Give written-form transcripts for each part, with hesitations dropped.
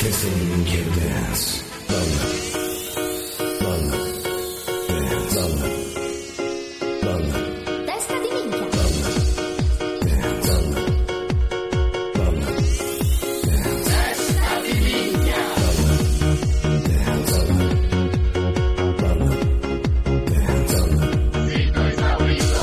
Testa di minchia dance. Balla, balla, dance. Balla, balla. Testa di minchia. Balla, dance. Balla, balla, dance. Testa di minchia. Balla, dance. Sito esaurito.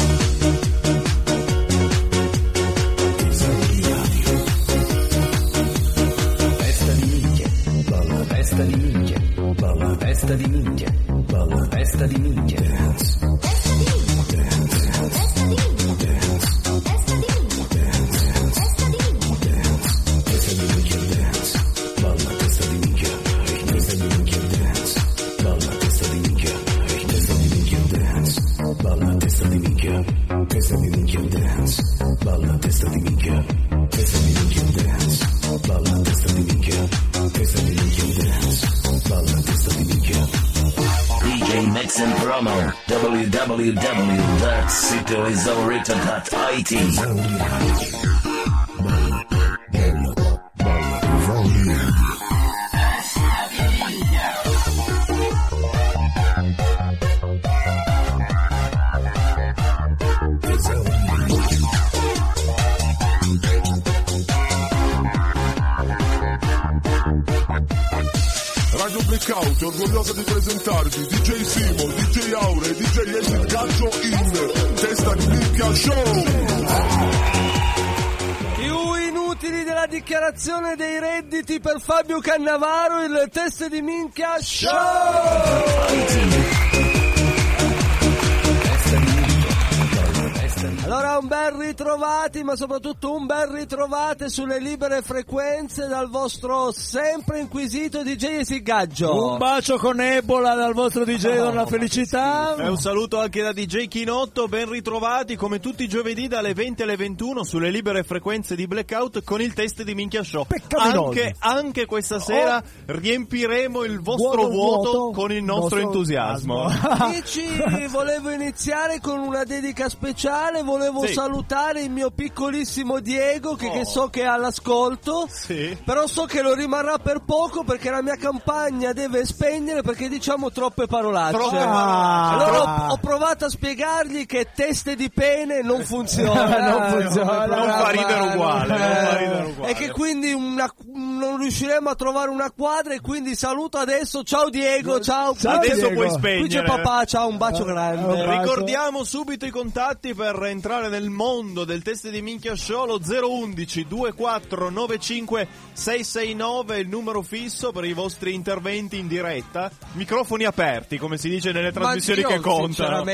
Testa di minchia. Balla, testa di minchia. Balla, testa di minchia. Dance. Testa di minchia. Testa di minchia. Testa di minchia. Testa di minchia. Dance. Balla, testa di minchia. Testa di minchia dance. Balla, testa di minchia. Testa di minchia dance. Balla, testa di minchia. Testa di minchia dance. Balla, testa di minchia. Testa di minchia dance. Balla, testa di minchia. Testa di minchia dance. Balla, testa di minchia. DJ Mix and Promo www.sitoesaurito.it. Radio Blackout è orgogliosa di presentarvi DJ Simo, DJ Aure e DJ Acid Gaggio in Testa di Minchia Show. Più inutili della dichiarazione dei redditi per Fabio Cannavaro, il Testa di Minchia Show. Allora un bel ritrovati, ma soprattutto un bel ritrovate sulle libere frequenze dal vostro sempre inquisito DJ Sigaggio. Un bacio con Ebola dal vostro DJ Donna Felicità. E un saluto anche da DJ Chinotto, ben ritrovati come tutti i giovedì dalle 20 alle 21 sulle libere frequenze di Blackout con il Test di Minchia Show. Anche questa sera riempiremo il vostro vuoto con il nostro entusiasmo. Dici, volevo iniziare con una dedica speciale, volevo salutare il mio piccolissimo Diego che so che è all'ascolto, però so che lo rimarrà per poco perché la mia campagna deve spegnere perché diciamo troppe parolacce. Allora ho provato a spiegargli che teste di pene non funziona, non fa ridere uguale, e che quindi non riusciremo a trovare una quadra, e quindi saluto adesso. Ciao Diego, ciao adesso Diego. puoi spegnere. Qui c'è papà, ciao, un bacio grande. Ricordiamo subito i contatti per entrare nel mondo del Test di Minchia Show: lo 011 2495 669 il numero fisso per i vostri interventi in diretta, microfoni aperti come si dice nelle trasmissioni che contano.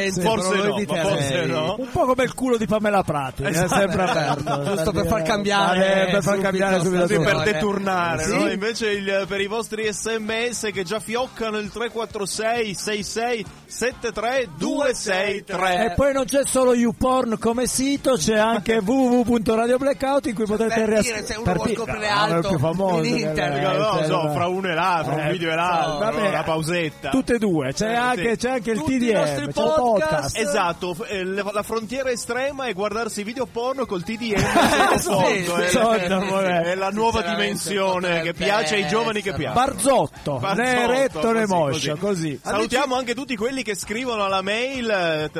Forse no. Un po' come il culo di Pamela Prati, è sempre aperto, giusto per far cambiare, subito per deturnare, no? Invece per i vostri SMS che già fioccano il 346 66 73 263. E poi non c'è solo YouPorn come sito, c'è anche www.radioblackout in cui potete dire se uno vuole scoprire altro più famoso in internet, fra uno e l'altro, un video e l'altro, una pausetta, tutte e due, c'è anche il tutti TDM, i nostri podcast. Esatto, la frontiera estrema è guardarsi video porno col TDM sotto, è la nuova dimensione che piace ai giovani, che piace. Barzotto, né retto né moscio, così. Salutiamo anche tutti quelli che scrivono alla mail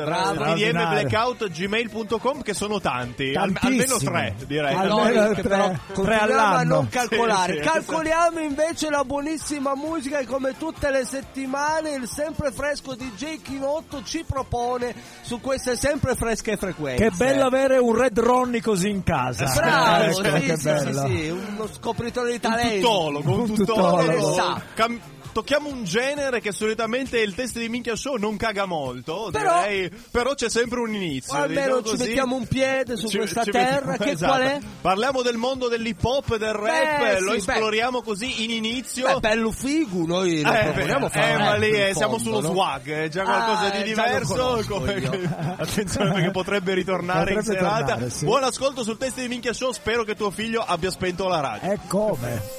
tdmblackout@gmail.com, che sono tanti, almeno 3 direi. Almeno 3 continuiamo a non all'anno. calcolare. Calcoliamo invece la buonissima musica che come tutte le settimane il sempre fresco DJ Chinotto ci propone su queste sempre fresche frequenze. Che bello avere un Red Ronnie così in casa. Bravo, sì, uno scopritore di talento, un tutologo. Tocchiamo un genere che solitamente il Test di Minchia Show non caga molto, però c'è sempre un inizio. Almeno ci mettiamo un piede su questa terra. Qual è? Parliamo del mondo dell'hip hop e del rap, lo esploriamo così in inizio. Bello figu, noi lo proponiamo fare. Ma lì siamo sullo swag, è già qualcosa di diverso. Attenzione perché potrebbe ritornare in serata. Buon ascolto sul Test di Minchia Show, spero che tuo figlio abbia spento la radio. E come?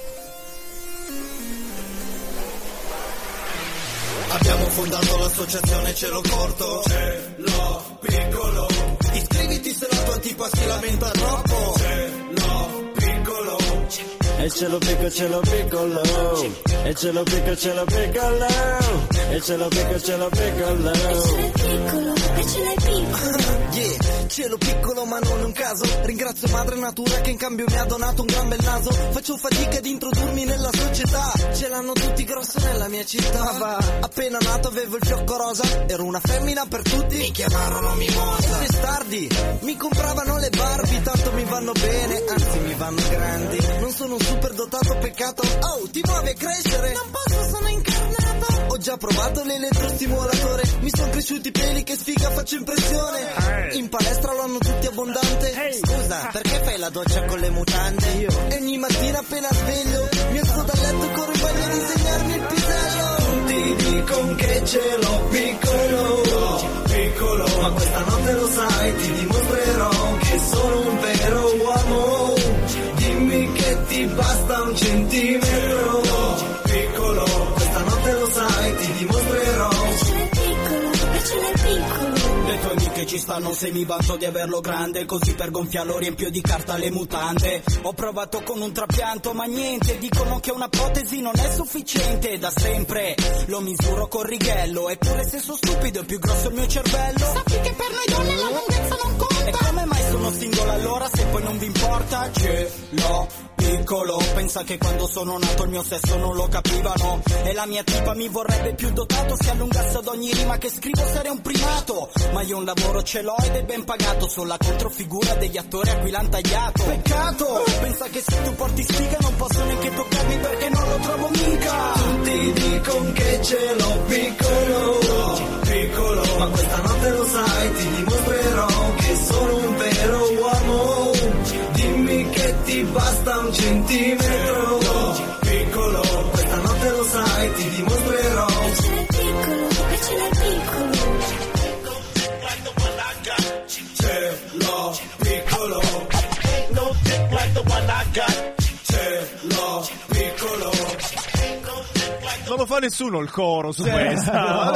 Abbiamo fondato l'associazione Cielo Corto, Cielo Piccolo. Iscriviti se la tua tipa si lamenta troppo, Cielo Piccolo. e ce lo piccolo, e ce lo piccolo, e ce lo piccolo. E ce l'hai piccolo. Yeah, cielo piccolo ma non è un caso. Ringrazio madre natura che in cambio mi ha donato un gran bel naso. Faccio fatica ad introdurmi nella società. Ce l'hanno tutti grosso nella mia città. Appena nato avevo il fiocco rosa. Ero una femmina per tutti. Mi chiamarono mimosa. E testardi mi compravano le Barbie. Tanto mi vanno bene, anzi mi vanno grandi. Non sono un super dotato, peccato. Oh, ti muovi a crescere? Non posso, sono incarnato. Ho già provato l'elettrostimolatore. Mi sono cresciuti i peli, che sfiga, faccio impressione. In palestra lo hanno tutti abbondante. Scusa, perché fai la doccia con le mutande? E ogni mattina appena sveglio mi alzo dal letto e corro in bagno ad insegnarmi il pisello. Tutti dicono che ce l'ho piccolo, ma questa notte lo sai, ti dimostrerò che sono un vero uomo. Dimmi che ti basta un centimetro. Piccolo, questa notte lo sai, ti dimostrerò. E ce l'hai piccolo. Le tue amiche ci stanno se mi vanto di averlo grande. Così per gonfiarlo riempio di carta le mutande. Ho provato con un trapianto ma niente. Dicono che una protesi non è sufficiente. Da sempre lo misuro col righello. Eppure se sono stupido è più grosso il mio cervello. Sappi che per noi donne la lunghezza non conta. E come mai sono singolo allora se poi non vi importa? Ce l'ho piccolo. Pensa che quando sono nato il mio sesso non lo capivano. E la mia tipa mi vorrebbe più dotato. Se allungasse ad ogni rima che scrivo sarei un primato. Ma io un lavoro ce l'ho ed è ben pagato. Sono la controfigura degli attori a cui l'han tagliato. Peccato, pensa che se tu porti sfiga non posso neanche toccarmi perché non lo trovo mica. Tutti dicono che ce l'ho piccolo, ma questa notte lo sai, ti dimostrerò che sono un vero uomo. Dimmi che ti basta un centimetro. Piccolo, questa notte lo sai, ti dimostrerò. E ce l'hai piccolo. Ce l'ho piccolo. Non lo fa nessuno il coro su questo.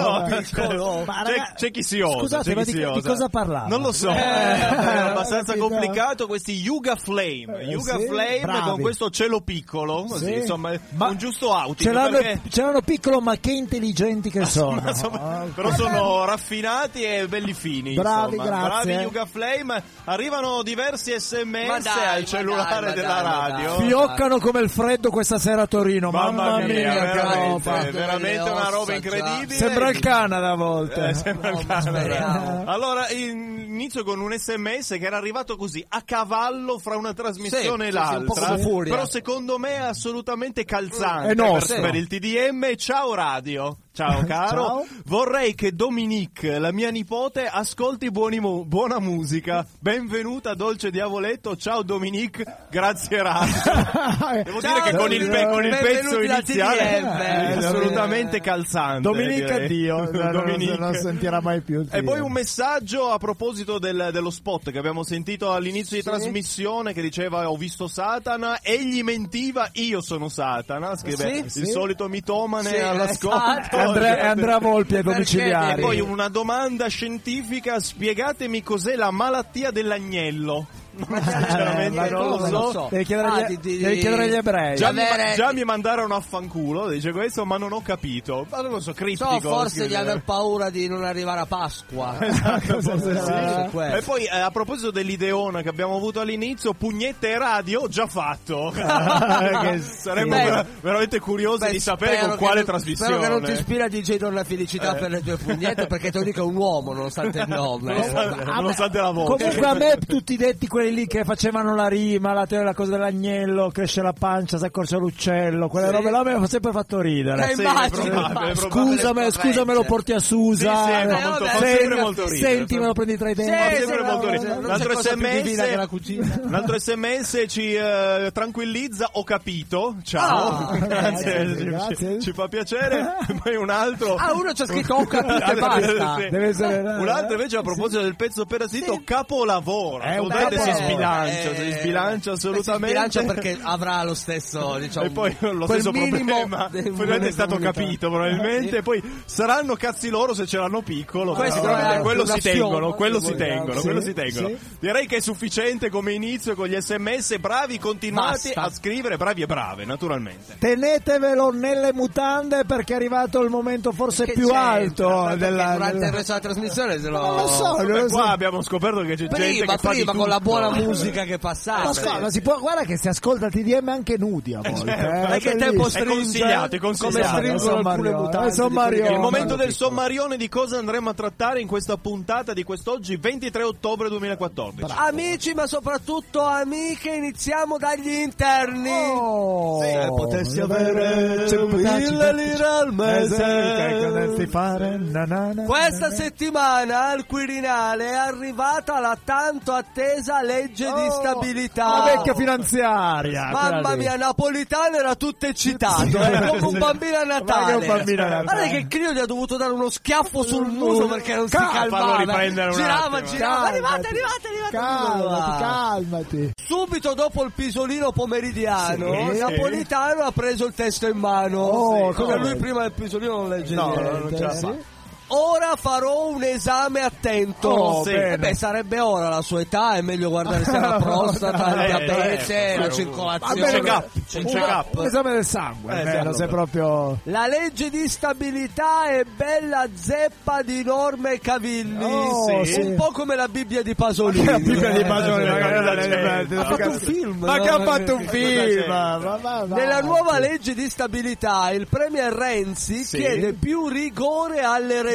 C'è chi si osa. Scusate, ma di cosa parlava? Non lo so. È abbastanza complicato. Questi Yuga Flame. Yuga Flame bravi. con questo cielo piccolo. Così, insomma, un giusto outing. Ce l'hanno piccolo, ma che intelligenti che sono. Però sono raffinati e belli fini. Bravi, insomma. grazie. Bravi Yuga Flame. Arrivano diversi SMS al cellulare della radio. Fioccano come il freddo questa sera a Torino. Mamma mia, veramente una roba incredibile. Sembra il Canada a volte. Sembra il Canada. Allora inizio con un SMS che era arrivato così a cavallo fra una trasmissione e l'altra, però secondo me è assolutamente calzante per il TDM. Ciao radio. Ciao caro, ciao. Vorrei che Dominique, la mia nipote, ascolti buona musica. Benvenuta dolce diavoletto. Ciao Dominique, grazie radio. Devo dire che con il pezzo iniziale è assolutamente calzante. Dominique addio, non sentirà mai più. E poi un messaggio a proposito dello spot che abbiamo sentito all'inizio di trasmissione che diceva ho visto Satana, egli mentiva, io sono Satana. Scrive il solito mitomane all'ascolto. Andrea Volpi ai domiciliari. E poi una domanda scientifica, spiegatemi cos'è la malattia dell'agnello. Sinceramente non lo so. Devi chiedere agli ebrei. Già mi mandarono a fanculo, dice questo, ma non ho capito. Ma non lo so, criptico. Forse di aver paura di non arrivare a Pasqua. E poi a proposito dell'ideona che abbiamo avuto all'inizio, pugnette e radio già fatto. Saremmo veramente curiosi di sapere con quale trasmissione. Spero che non ti ispira DJ Don la felicità per le tue pugnette, perché te lo dico è un uomo nonostante il nome. Nonostante la voce. Comunque a me tutti detti quelli lì che facevano la rima, la cosa dell'agnello, cresce la pancia, si accorcia l'uccello, quelle robe là mi hanno sempre fatto ridere. Scusa, me lo porti a Susa. Sempre molto ridere. Senti, me lo prendi tra i denti. Sempre molto ridere. Un altro SMS ci tranquillizza, ho capito. Ciao. Grazie. Ci fa piacere. Poi un altro. Uno ci ha scritto ho capito e basta. Deve essere un altro invece a proposito del pezzo appena sentito, capolavoro. È un si sbilancia assolutamente. Si sbilancia perché avrà lo stesso, diciamo, e poi lo quel stesso minimo problema probabilmente è stato capito probabilmente, poi saranno cazzi loro se ce l'hanno piccolo, quello si tengono. Direi che è sufficiente come inizio con gli SMS. Bravi, continuate a scrivere, bravi e brave naturalmente. Tenetevelo nelle mutande perché è arrivato il momento forse più alto durante il resto della trasmissione se non lo so. Qua abbiamo scoperto che c'è gente che fa di tutto. con la buona musica che passava. Ma si può, guarda che si ascolta TDM anche nudi a volte. Che tempo è consigliato. come stringono alcune mutande. Il momento del sommarione di cosa andremo a trattare in questa puntata di quest'oggi 23 ottobre 2014. Bravo. Amici, ma soprattutto amiche, iniziamo dagli interni. Se potessi avere 1.000 lire al mese. Questa settimana al Quirinale è arrivata la tanto attesa legge di stabilità. La vecchia finanziaria. Mamma mia, Napolitano era tutto eccitato, come un bambino a Natale. Guarda che Clio gli ha dovuto dare uno schiaffo sul muso perché non si calmava. Girava. Arrivate. Calmati. Subito dopo il pisolino pomeridiano, Napolitano ha preso il testo in mano. Lui prima del pisolino non legge niente. Non ce la fa. Ora farò un esame attento. Sarebbe ora la sua età, è meglio guardare se la prostata, il diabete, la circolazione. Un esame del sangue, se proprio. La legge di stabilità è bella zeppa di norme e cavilli. Un po' come la Bibbia di Pasolini. La Bibbia di Pasolini ha fatto un film. Ma che ha fatto un film? Nella nuova legge di stabilità il premier Renzi chiede più rigore alle regioni.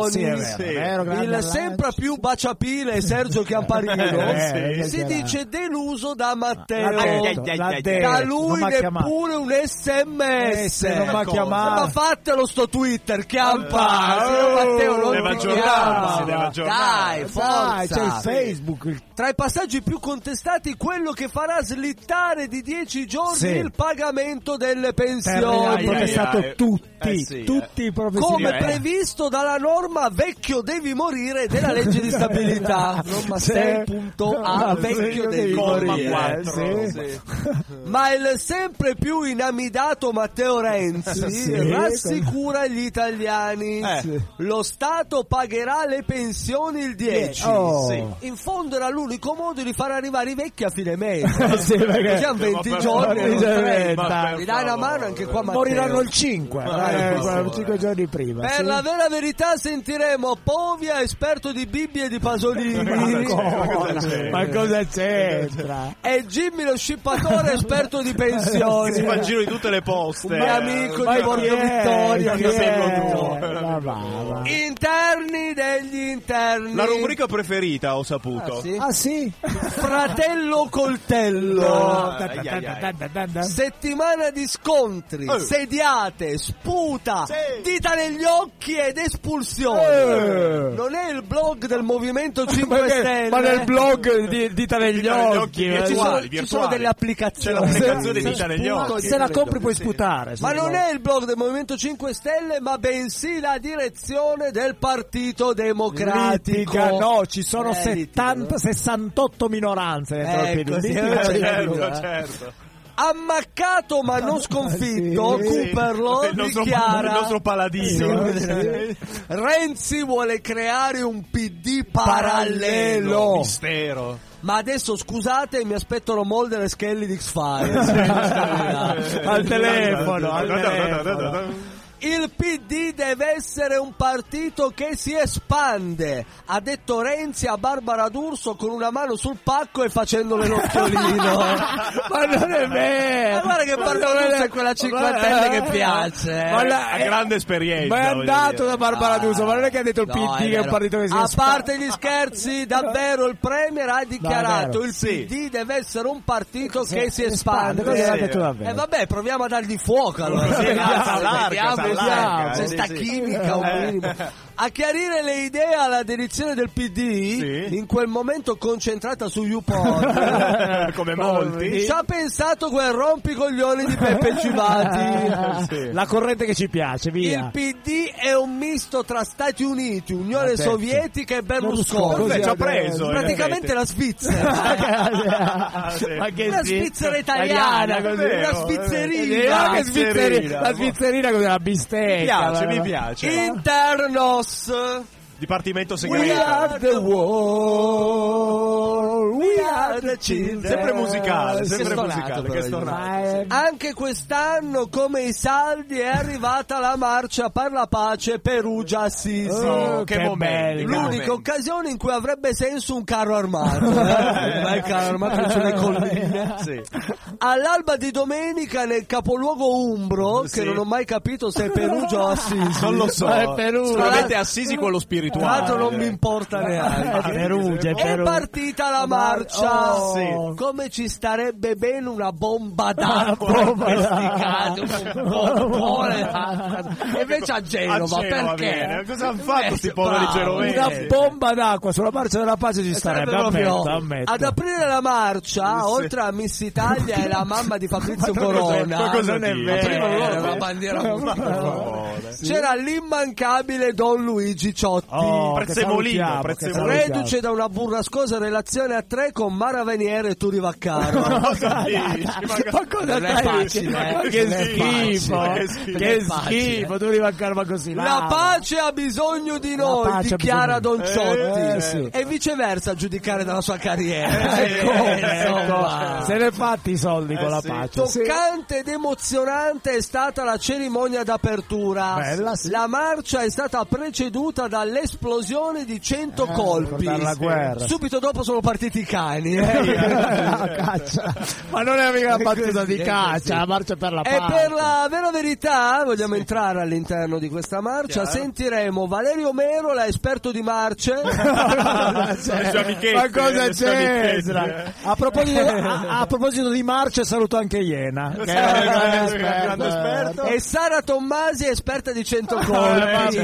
Il sempre più baciapile Sergio Chiamparino si dice deluso da Matteo. Da lui neppure un SMS. Non mi ha chiamato. Ma fatelo sto Twitter, Matteo non deve aggiornarsi. Dai, forza. C'è il Facebook. Tra i passaggi più contestati quello che farà slittare di 10 giorni il pagamento delle pensioni. Hanno protestato tutti i professori. Come previsto dalla norma vecchio devi morire della legge di stabilità. Norma 6.a vecchio devi morire. Ma il sempre più inamidato Matteo Renzi rassicura gli italiani. Lo Stato pagherà le pensioni il 10. In fondo era l'unico modo di far arrivare i vecchi a fine mese. Così hanno 20 giorni e non 30. Mi dai una mano anche qua, Matteo. Moriranno il 5 giorni prima. Per la vera verità sentiremo Povia, esperto di Bibbie e di Pasolini. Ma cosa c'entra? E Jimmy lo scippatore, esperto di pensioni. Si fa il giro di tutte le poste. Un mio amico di Borgo Vittoria. Interni degli interni. La rubrica preferita, ho saputo. Sì? Fratello coltello. Settimana di scontri, sediate, sputa, dita negli occhi ed espulsioni. Non è il blog del Movimento 5 Stelle. Ma nel blog di dita negli occhi ci sono delle applicazioni. C'è l'applicazione di dita negli occhi. Se la compri puoi sputare. Ma non è il blog del Movimento 5 Stelle, ma bensì la direzione del Partito Democratico. No, ci sono 68 minoranze dentro il PD. Certo. Ammaccato ma non sconfitto, Cooperlo dichiara: il nostro paladino. Renzi vuole creare un PD parallelo. Mistero. Ma adesso scusate, mi aspettano Mulder e Skelly di X-Files. al telefono. Il PD deve essere un partito che si espande, ha detto Renzi a Barbara D'Urso con una mano sul pacco e facendole l'occhiolino. Ma non è vero! Ma guarda che Barbara D'Urso è quella cinquantenne che piace. Ha grande esperienza. Ma è andato da Barbara D'Urso, ma non è che ha detto il PD che è un partito che si espande. A parte gli scherzi, davvero il Premier ha dichiarato il PD deve essere un partito che si espande. E vabbè, proviamo a dargli fuoco allora. Questa chimica un minimo. A chiarire le idee alla direzione del PD, in quel momento concentrata su YouPorn, come molti, ci ha pensato quel rompicoglioni di Peppe Civati. La corrente che ci piace, via. Il PD è un misto tra Stati Uniti, Unione Sovietica e Berlusconi. Ci ha preso. Praticamente la Svizzera. Ma che Una Svizzera italiana, una Svizzerina. La Svizzerina con la bistecca. Mi piace. Internos. Dipartimento We segreto. are the world, we are the children. Sempre musicale, sempre Che musicale. Che stonato. Anche quest'anno, come i saldi, è arrivata la marcia per la pace Perugia-Assisi. Che momento. L'unica occasione in cui avrebbe senso un carro armato. Ma il carro armato c'è le colline. Sì. All'alba di domenica nel capoluogo umbro, che non ho mai capito se è Perugia o Assisi. Non lo so. È Perugia. Sicuramente Assisi quello spirituale. Tra l'altro non mi importa neanche. È partita la marcia. Come ci starebbe bene una bomba d'acqua. E invece a Genova, perché? Cosa hanno fatto questi poveri genovesi? Una bomba d'acqua sulla marcia della pace ci starebbe. Ammetto. Ad aprire la marcia, oltre a Miss Italia e la mamma di Fabrizio Corona, Ma cosa non è vero? la bandiera c'era l'immancabile Don Luigi Ciotti, Prezzemolino, reduce da una burrascosa relazione a tre con Mara Veniere e Turi Vaccaro. Ma cosa Non è facile, Che schifo, Turi Vaccaro, ma così. La pace ha bisogno di noi, dichiara Don Ciotti, e viceversa a giudicare dalla sua carriera. Se ne è fatti i soldi con la pace. Toccante ed emozionante è stata la cerimonia d'apertura. Bella, sì. La marcia è stata preceduta dall'esplosione di 100 colpi. La guerra. Subito dopo sono partiti i cani. Caccia. Ma non è mica una battuta di caccia, la marcia per la pace. E per la vera verità, vogliamo entrare all'interno di questa marcia, sentiremo Valerio Merola, esperto di marce. Ma cosa c'entra? A proposito di marce, saluto anche Iena, che è un grande esperto. E Sara Tommasi, esperta di 100 colpi.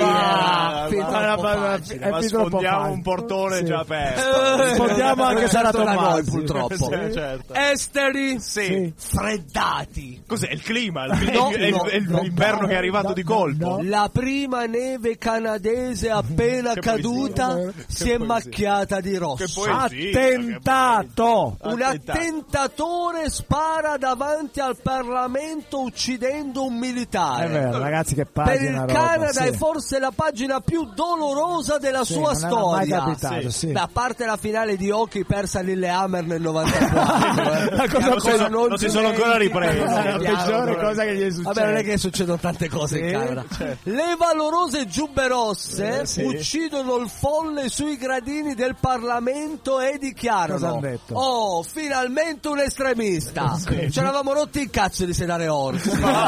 Sfondiamo un portone già aperto. Sfondiamo anche Sara Tommasi, purtroppo. Certo. Esteri freddati. Cos'è il clima? L'inverno che è arrivato di colpo? La prima neve canadese appena caduta si è macchiata di rosso. Attentato! Un attentatore spara davanti al Parlamento uccidendo un militare. È vero, ragazzi, che Per pagina il roba, Canada sì. è forse la pagina più dolorosa della sua non era mai storia. capitato, sì. Beh, a parte la finale di hockey persa a Lillehammer nel 94. La cosa non si sono ancora ripresi. la peggiore cosa che gli è successa. Vabbè, non è che succedono tante cose in Canada. Le valorose giubbe rosse uccidono il folle sui gradini del Parlamento e dichiarano: Cosa hanno detto? oh, finalmente un estremista. Ci eravamo rotti il cazzo di sedare orsi.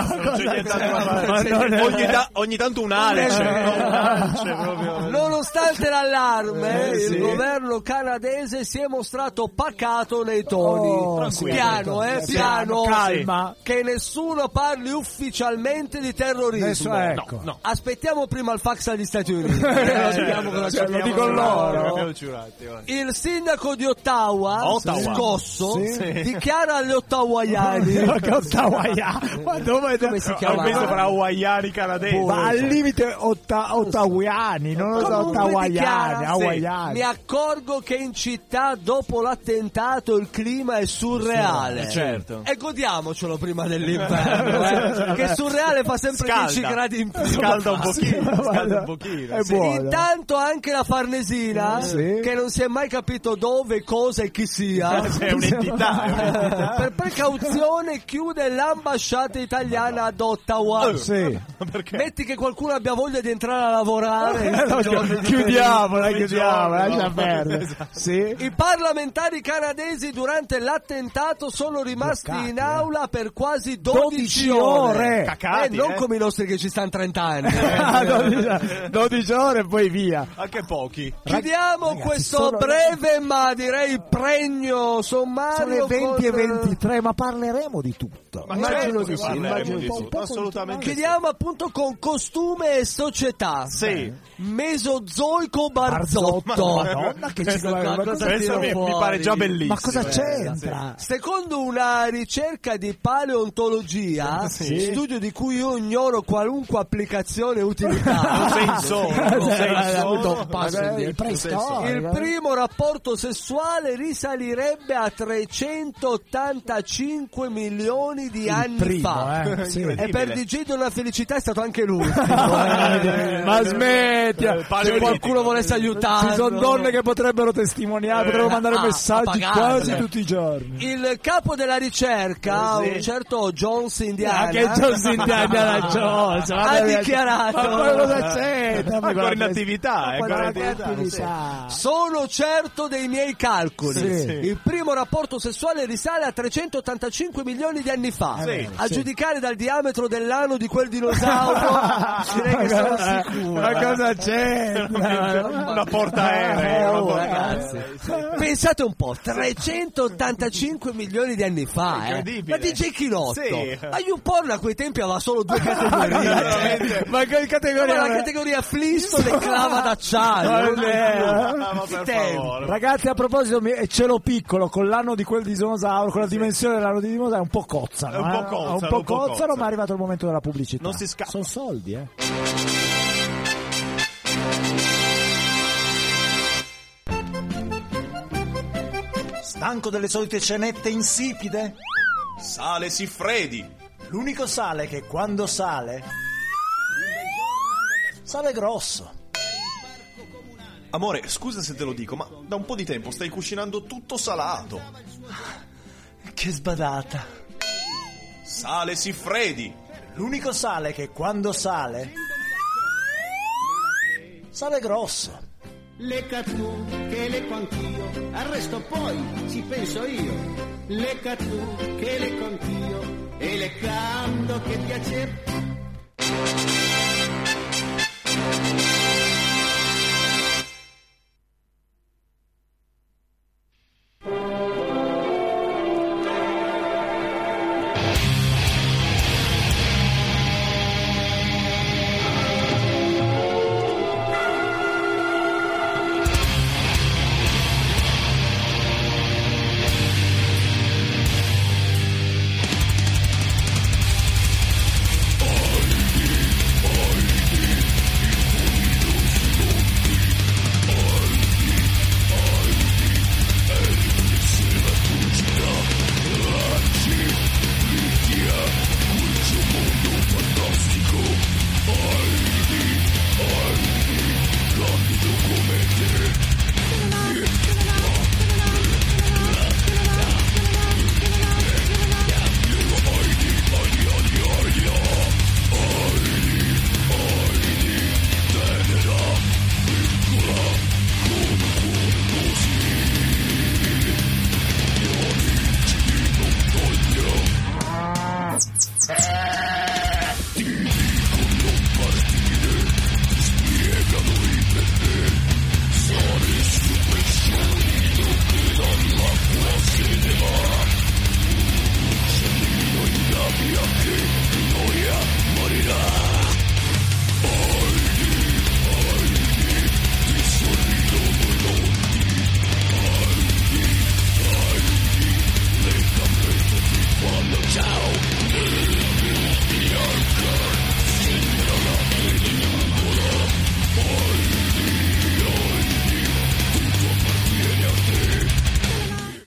Ogni tanto un alice. Nonostante l'allarme, il governo canadese si è mostrato pacato nei toni. Piano, piano, calma. Che nessuno parli ufficialmente di terrorismo. Ecco. No. Aspettiamo prima il fax agli Stati Uniti. Lo dicono loro. Il sindaco di Ottawa. Scosso, dichiara agli ottawaiani. Ma dove Come si Ho chiama? visto fra hawaiani canadesi. Ma al limite ottawiani, non lo so, Comunque ottawaiani, dichiara, hawaiani. mi accorgo che in città dopo l'attentato il clima è surreale. Certo. E godiamocelo prima dell'inverno, che surreale fa sempre 10 gradi in più. Scalda un pochino. È buono. Intanto anche la Farnesina, che non si è mai capito dove, cosa e chi sia, È un'entità. per precauzione chiude l'ambasciata italiana ad Ottawa. Perché? Metti che qualcuno abbia voglia di entrare a lavorare. Chiudiamo, lascia perdere. I parlamentari canadesi durante l'attentato sono rimasti in aula per quasi 12 ore. Cacati, non come i nostri che ci stanno 30 anni. 12 ore e poi via. Anche pochi. Chiudiamo questo breve ma direi pregno sommario. Sono le 20 e con- 23, ma parleremo di tutto. Immagino di sì, assolutamente. Chiudiamo appunto con costume e società. Sì. Mesozoico Barzotto. Madonna, che ci mi pare già bellissimo. Ma cosa c'entra? Secondo una ricerca di paleontologia, studio di cui io ignoro qualunque applicazione e utilità. Il primo rapporto sessuale risalirebbe a 385 milioni di anni fa. E per DJ Donna Felicità è stato anche l'ultimo. Ma smettila! Se qualcuno volesse aiutarlo. Ci sono donne che potrebbero testimoniare, potrebbero mandare messaggi quasi tutti i giorni. Il capo della ricerca, un certo Jones Indiana, che Jones Indiana Jones ha dichiarato: ma cosa c'è? Ancora in attività, sono certo dei miei calcoli. Il primo rapporto sessuale risale a 385 milioni di anni fa. A giudicare dal diametro dell'ano di quel dinosauro, direi che sono sicuro. Ma cosa c'è? Una portaerei, ragazzi. Pensate un po', 385 milioni di anni fa, ma DJ Chinotto, ma YouPorn a quei tempi aveva solo 2 categorie. Ma che categoria? La categoria Flintstone e clava d'acciaio. Ragazzi, a proposito, cielo piccolo con l'anno di quel dinosauro, con la dimensione dell'anno di dinosauro, è un po' cozzano. Un po' cozzano, ma è arrivato il momento della pubblicità. Non si scappa. Sono soldi, Stanco delle solite cenette insipide? Sale Siffredi. L'unico sale che quando sale grosso. Amore, scusa se te lo dico, ma da un po' di tempo stai cucinando tutto salato. Che sbadata. Sale Siffredi. L'unico sale che quando sale grosso. Lecca tu, che lecco anch'io, al resto poi ci penso io. Lecca tu, che lecco anch'io, e leccando che piace